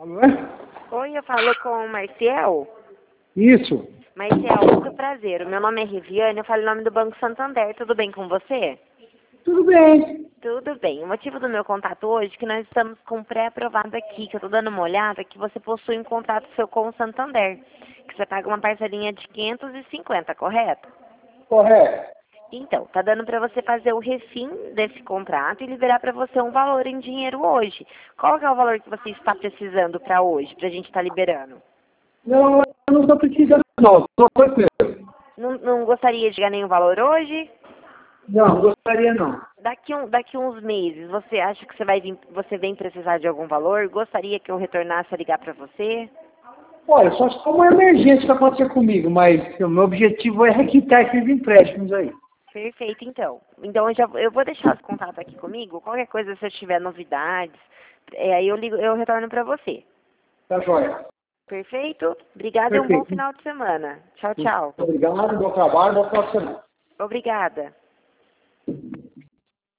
Alô? Oi, eu falo com o Marcial. Isso. Marcial, muito prazer. O meu nome é Riviane, eu falo em nome do Banco Santander. Tudo bem com você? Tudo bem. Tudo bem. O motivo do meu contato hoje é que nós estamos com um pré-aprovado aqui, que eu estou dando uma olhada, que você possui um contrato seu com o Santander, que você paga uma parcelinha de 550, correto? Correto. Então, tá dando para você fazer o refim desse contrato e liberar para você um valor em dinheiro hoje. Qual que é o valor que você está precisando para hoje, para a gente estar liberando? Não, eu não estou precisando não. Estou tranquilo. Não gostaria de ganhar nenhum valor hoje? Não, gostaria não. Daqui uns meses, você acha que você vem precisar de algum valor? Gostaria que eu retornasse a ligar para você? Olha, só se for uma emergência que acontecer comigo, mas o meu objetivo é quitar esses empréstimos aí. Perfeito, então. Então eu vou deixar os contatos aqui comigo. Qualquer coisa, se eu tiver novidades, aí eu retorno para você. Tá joia. Perfeito? Obrigada e um bom Perfeito. final de semana. Tchau, Muito tchau. obrigado, bom trabalho, bom final de semana. Obrigada.